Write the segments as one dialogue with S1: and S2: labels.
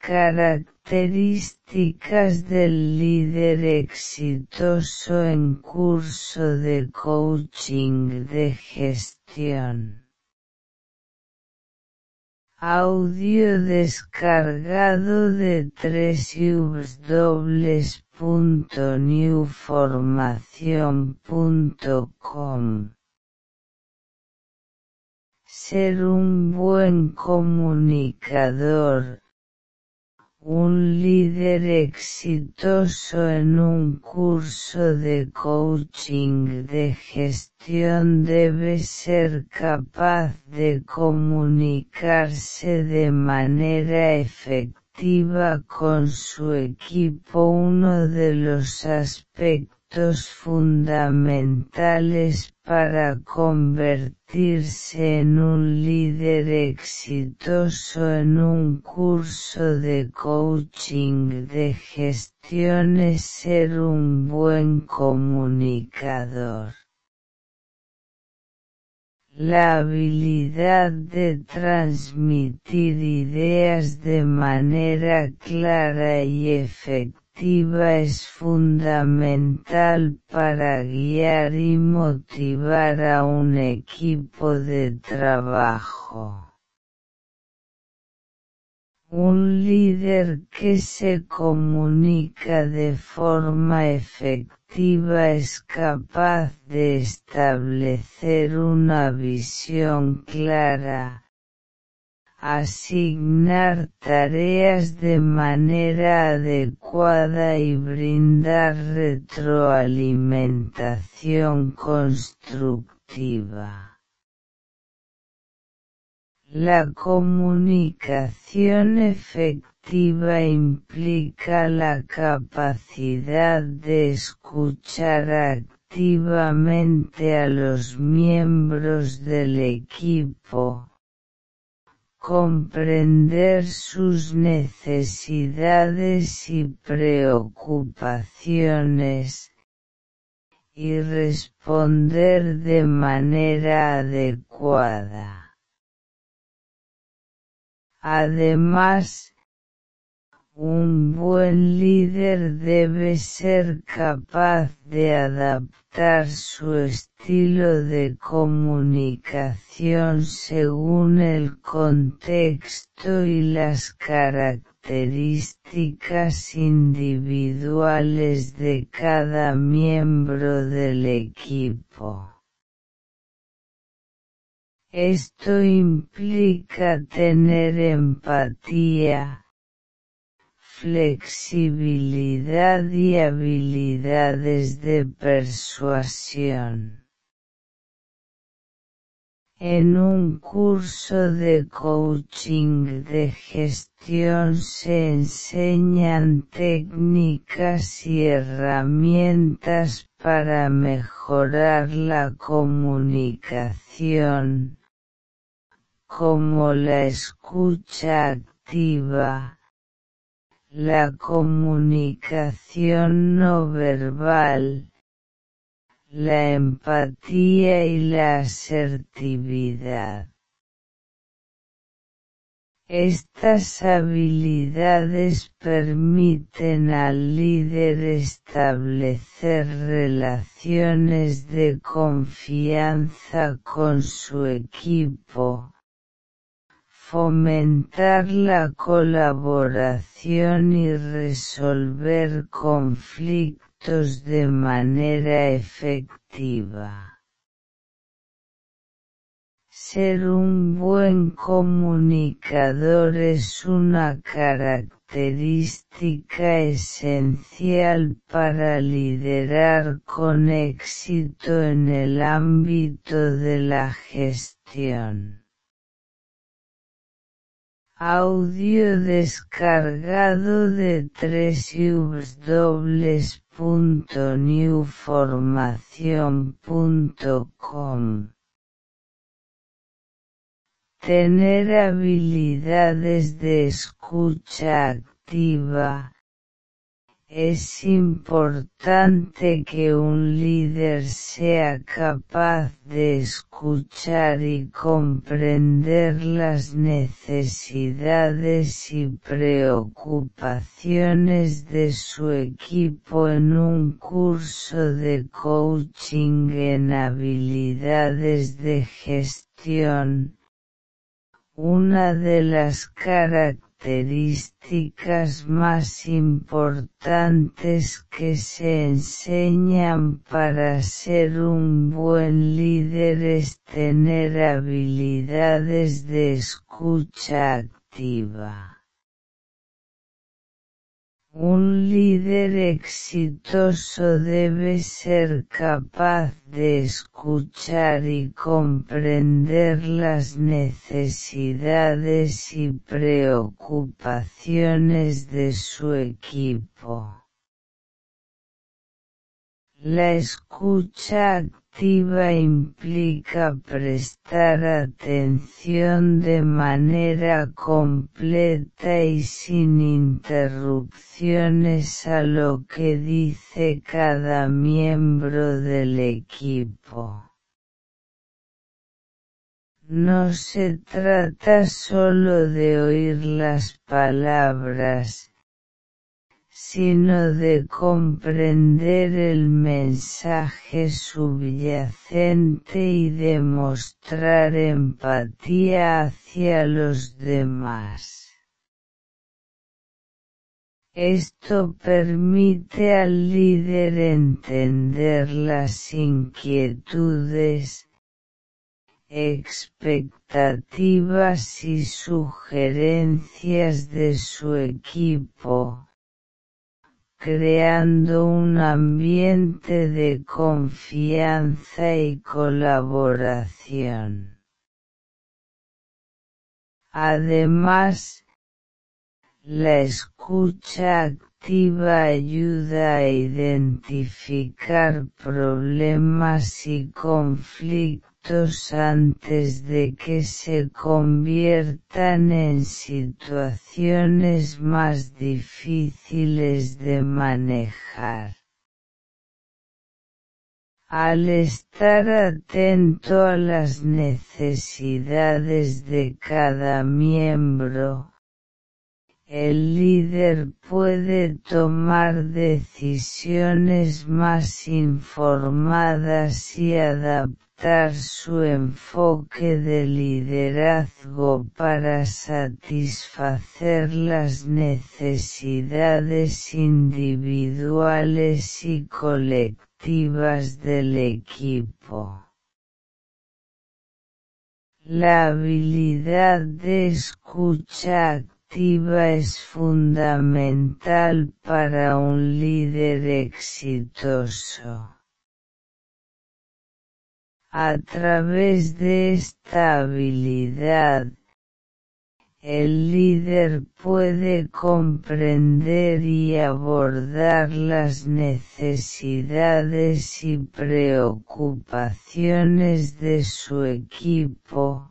S1: características del líder exitoso en curso de coaching de gestión. Audio descargado de www.newformacion.com. Ser un buen comunicador. Un líder exitoso en un curso de coaching de gestión debe ser capaz de comunicarse de manera efectiva con su equipo. Uno de los aspectos fundamentales para convertirse en un líder exitoso en un curso de coaching de gestión es ser un buen comunicador. La habilidad de transmitir ideas de manera clara y efectiva es fundamental para guiar y motivar a un equipo de trabajo. Un líder que se comunica de forma efectiva es capaz de establecer una visión clara, asignar tareas de manera adecuada y brindar retroalimentación constructiva. La comunicación efectiva implica la capacidad de escuchar activamente a los miembros del equipo, comprender sus necesidades y preocupaciones, y responder de manera adecuada. Además, un buen líder debe ser capaz de adaptar su estilo de comunicación según el contexto y las características individuales de cada miembro del equipo. Esto implica tener empatía, flexibilidad y habilidades de persuasión. En un curso de coaching de gestión se enseñan técnicas y herramientas para mejorar la comunicación, como la escucha activa, la comunicación no verbal, la empatía y la asertividad. Estas habilidades permiten al líder establecer relaciones de confianza con su equipo, fomentar la colaboración y resolver conflictos de manera efectiva. Ser un buen comunicador es una característica esencial para liderar con éxito en el ámbito de la gestión. Audio descargado de www.newformacion.com. Tener habilidades de escucha activa, Es importante que un líder sea capaz de escuchar y comprender las necesidades y preocupaciones de su equipo en un curso de coaching en habilidades de gestión. Una de las características más importantes que se enseñan para ser un buen líder es tener habilidades de escucha activa. Un líder exitoso debe ser capaz de escuchar y comprender las necesidades y preocupaciones de su equipo. La escucha activa implica prestar atención de manera completa y sin interrupciones a lo que dice cada miembro del equipo. No se trata solo de oír las palabras, sino de comprender el mensaje subyacente y demostrar empatía hacia los demás. Esto permite al líder entender las inquietudes, expectativas y sugerencias de su equipo, creando un ambiente de confianza y colaboración. Además, la escucha activa ayuda a identificar problemas y conflictos antes de que se conviertan en situaciones más difíciles de manejar. Al estar atento a las necesidades de cada miembro, el líder puede tomar decisiones más informadas y adaptar su enfoque de liderazgo para satisfacer las necesidades individuales y colectivas del equipo. La habilidad de escucha activa es fundamental para un líder exitoso. A través de esta habilidad, el líder puede comprender y abordar las necesidades y preocupaciones de su equipo,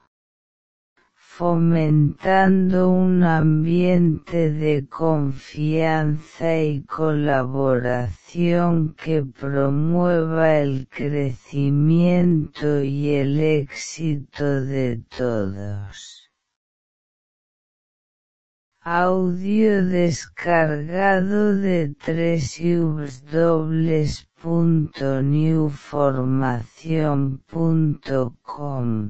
S1: fomentando un ambiente de confianza y colaboración que promueva el crecimiento y el éxito de todos. Audio descargado de www.newformacion.com.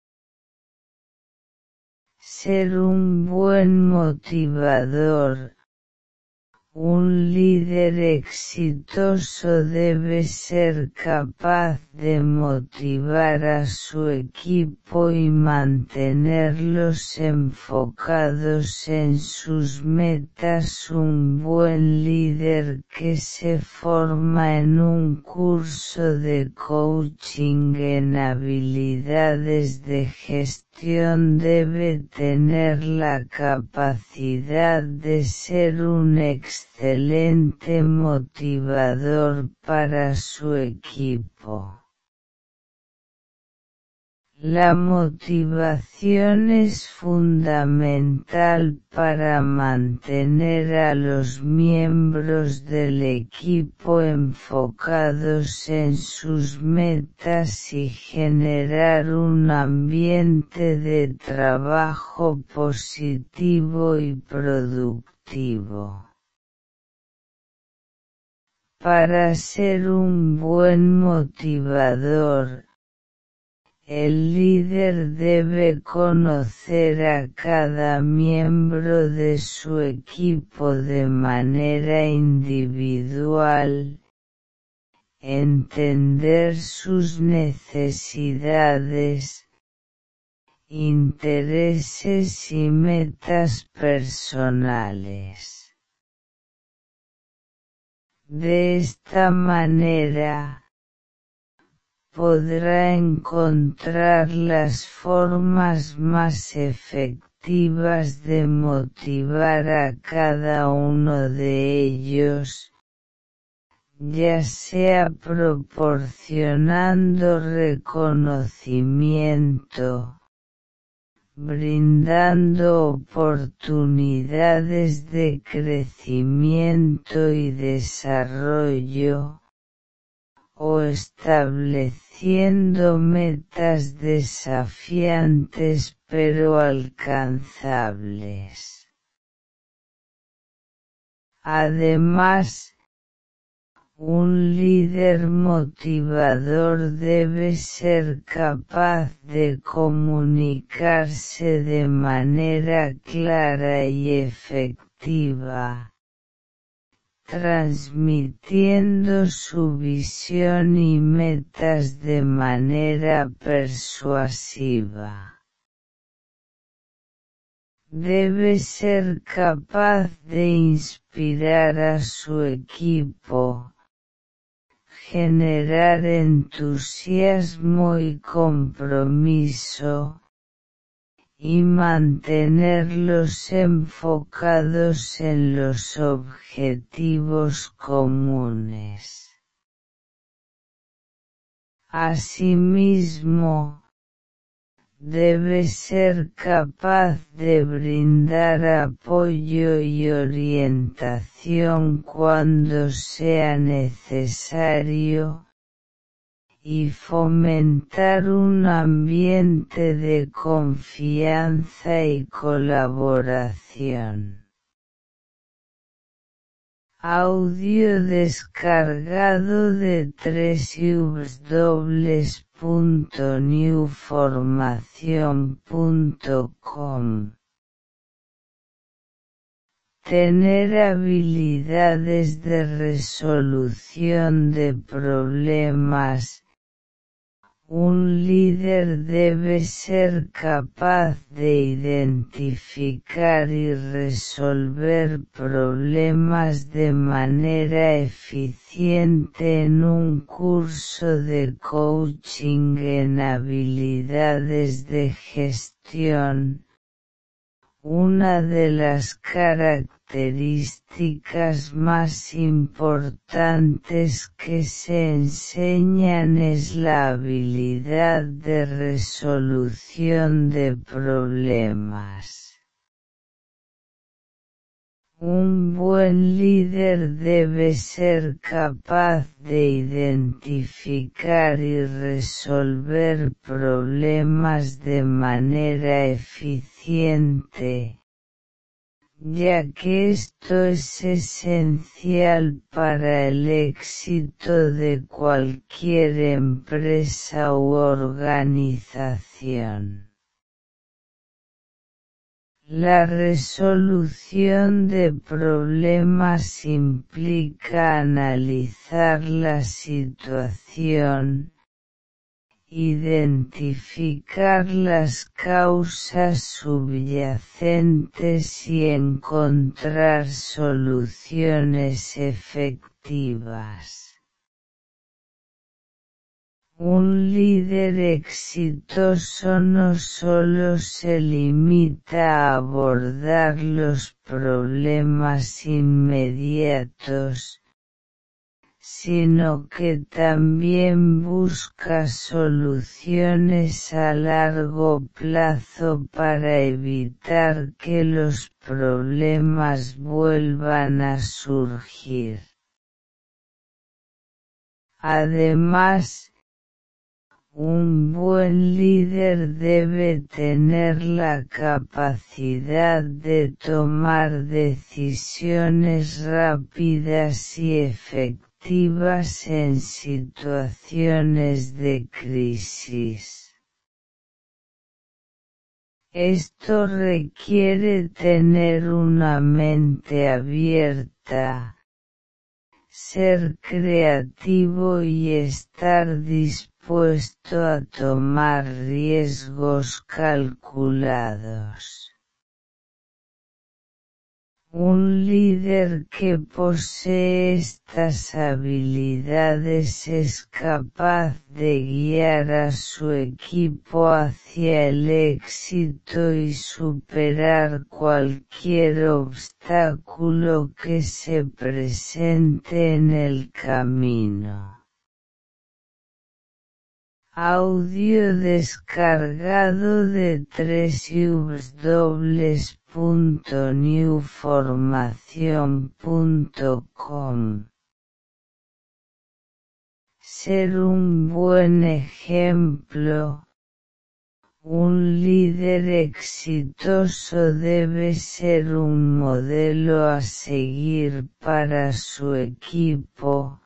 S1: Ser un buen motivador. Un líder exitoso debe ser capaz de motivar a su equipo y mantenerlos enfocados en sus metas. Un buen líder que se forma en un curso de coaching en habilidades de gestión debe tener la capacidad de ser un excelente motivador para su equipo. La motivación es fundamental para mantener a los miembros del equipo enfocados en sus metas y generar un ambiente de trabajo positivo y productivo. Para ser un buen motivador, el líder debe conocer a cada miembro de su equipo de manera individual, entender sus necesidades, intereses y metas personales. De esta manera, podrá encontrar las formas más efectivas de motivar a cada uno de ellos, ya sea proporcionando reconocimiento, brindando oportunidades de crecimiento y desarrollo, o estableciendo metas desafiantes pero alcanzables. Además, un líder motivador debe ser capaz de comunicarse de manera clara y efectiva, transmitiendo su visión y metas de manera persuasiva. Debe ser capaz de inspirar a su equipo, generar entusiasmo y compromiso, y mantenerlos enfocados en los objetivos comunes. Asimismo, debe ser capaz de brindar apoyo y orientación cuando sea necesario, y fomentar un ambiente de confianza y colaboración. Audio descargado de www.newformacion.com. Tener habilidades de resolución de problemas. Un líder debe ser capaz de identificar y resolver problemas de manera eficiente en un curso de coaching en habilidades de gestión. Una de las características más importantes que se enseñan es la habilidad de resolución de problemas. Un buen líder debe ser capaz de identificar y resolver problemas de manera eficiente, ya que esto es esencial para el éxito de cualquier empresa u organización. La resolución de problemas implica analizar la situación, identificar las causas subyacentes y encontrar soluciones efectivas. Un líder exitoso no solo se limita a abordar los problemas inmediatos, sino que también busca soluciones a largo plazo para evitar que los problemas vuelvan a surgir. Además, un buen líder debe tener la capacidad de tomar decisiones rápidas y efectivas en situaciones de crisis. Esto requiere tener una mente abierta, ser creativo y estar dispuesto a tomar riesgos calculados. Un líder que posee estas habilidades es capaz de guiar a su equipo hacia el éxito y superar cualquier obstáculo que se presente en el camino. Audio descargado de www.newformacion.com. Ser un buen ejemplo. Un líder exitoso debe ser un modelo a seguir para su equipo,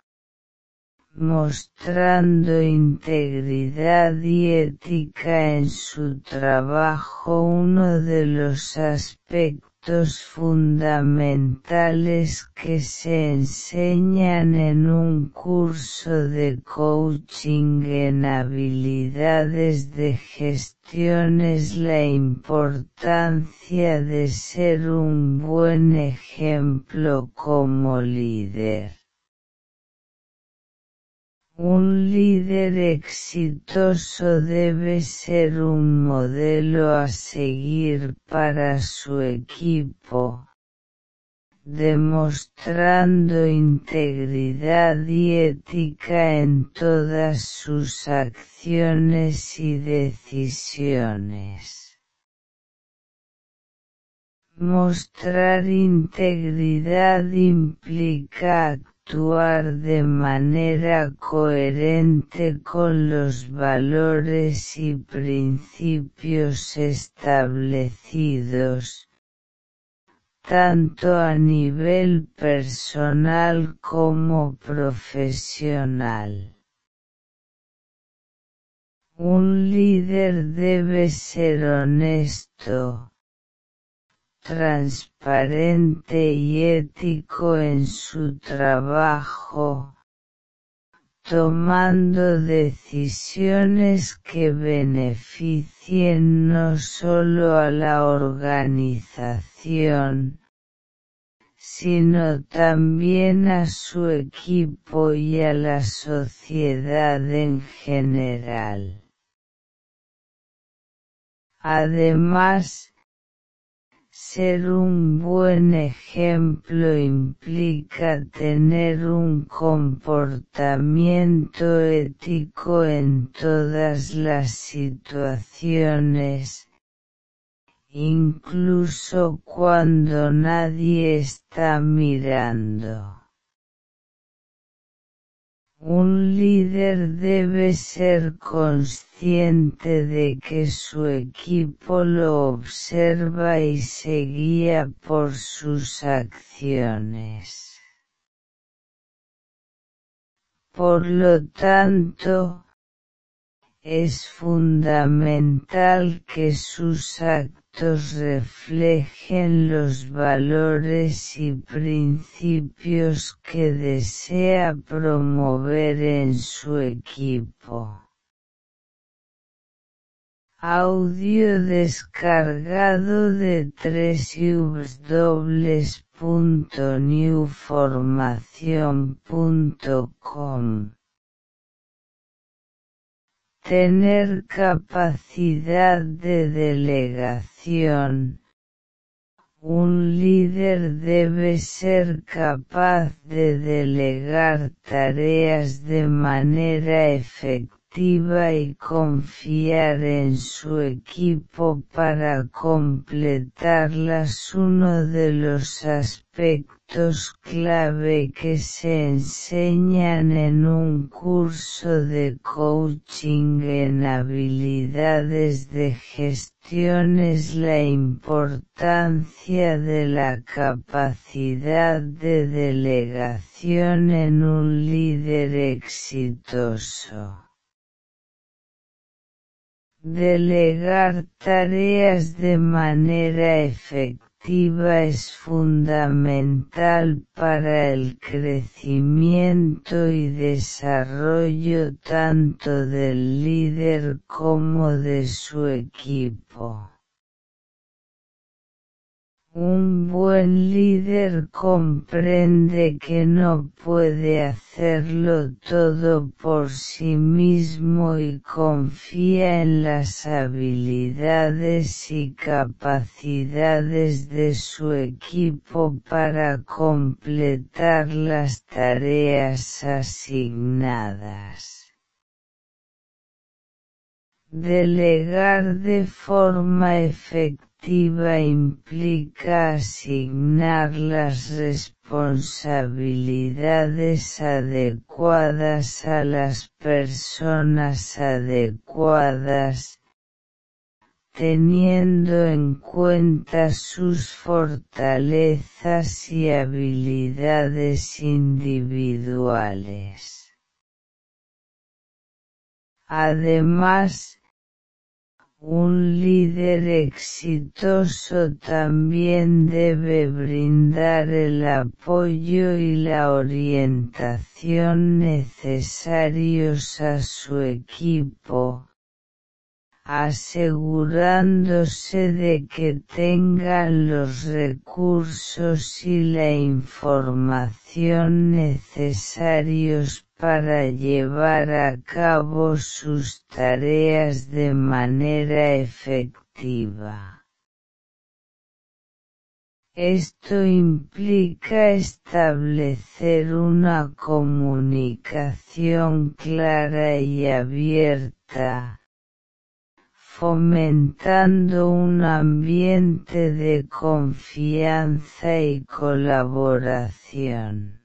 S1: mostrando integridad y ética en su trabajo. Uno de los aspectos fundamentales que se enseñan en un curso de coaching en habilidades de gestión es la importancia de ser un buen ejemplo como líder. Un líder exitoso debe ser un modelo a seguir para su equipo, demostrando integridad y ética en todas sus acciones y decisiones. Mostrar integridad implica actuar de manera coherente con los valores y principios establecidos, tanto a nivel personal como profesional. Un líder debe ser honesto, transparente y ético en su trabajo, tomando decisiones que beneficien no solo a la organización, sino también a su equipo y a la sociedad en general. Además, ser un buen ejemplo implica tener un comportamiento ético en todas las situaciones, incluso cuando nadie está mirando. Un líder debe ser consciente de que su equipo lo observa y se guía por sus acciones. Por lo tanto, es fundamental que sus actos reflejen los valores y principios que desea promover en su equipo. Audio descargado de www.newformacion.com. Tener capacidad de delegación. Un líder debe ser capaz de delegar tareas de manera efectiva y confiar en su equipo para completarlas. Uno de los aspectos clave que se enseñan en un curso de coaching en habilidades de gestión es la importancia de la capacidad de delegación en un líder exitoso. Delegar tareas de manera efectiva es fundamental para el crecimiento y desarrollo tanto del líder como de su equipo. Un buen líder comprende que no puede hacerlo todo por sí mismo y confía en las habilidades y capacidades de su equipo para completar las tareas asignadas. Delegar de forma efectiva implica asignar las responsabilidades adecuadas a las personas adecuadas, teniendo en cuenta sus fortalezas y habilidades individuales. Además, un líder exitoso también debe brindar el apoyo y la orientación necesarios a su equipo, asegurándose de que tengan los recursos y la información necesarios para llevar a cabo sus tareas de manera efectiva. Esto implica establecer una comunicación clara y abierta, fomentando un ambiente de confianza y colaboración.